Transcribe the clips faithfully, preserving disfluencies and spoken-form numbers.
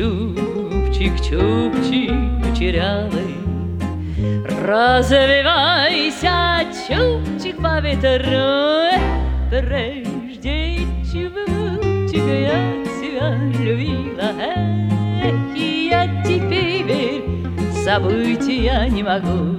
чубчик, чубчик кучерявый, развивайся, чубчик, по ветру. Прежде чубчика я тебя любила, эх, и я теперь забыть я не могу.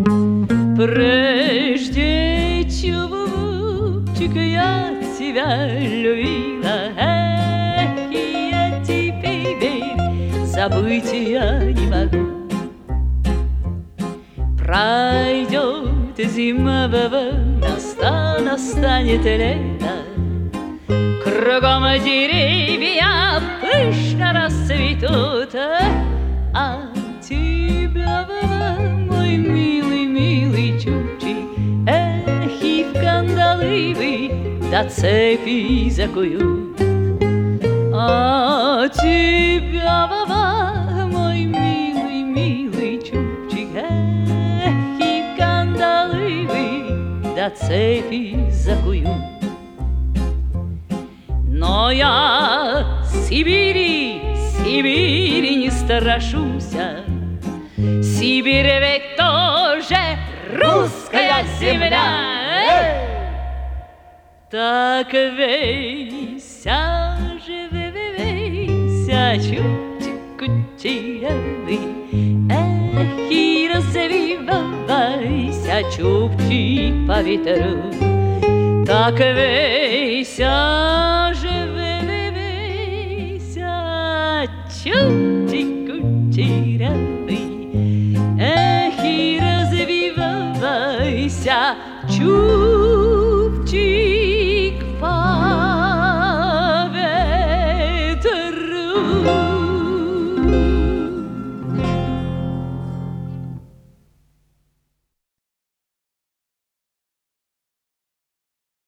Прежде чубчика я тебя любила, эх, и я теперь забыть я не могу. Пройдет зима, наста, настанет лето, кругом деревья пышно расцветут, а тебя, мой милый, милый чубчик, эх, и в кандалы вы до цепи закуют. А тебя, мой милый, милый чубчик, эх, и в кандалы вы до цепи закуют. Но я Сибири, Сибири не страшуся. Сибирь ведь тоже русская земля. Так вейся же, вейся, чубчик кучерявый, эх, и развивайся, чубчик, по ветру. Так вейся же, вейся, чубчик кучерявый, эх, и развивайся, чубчик.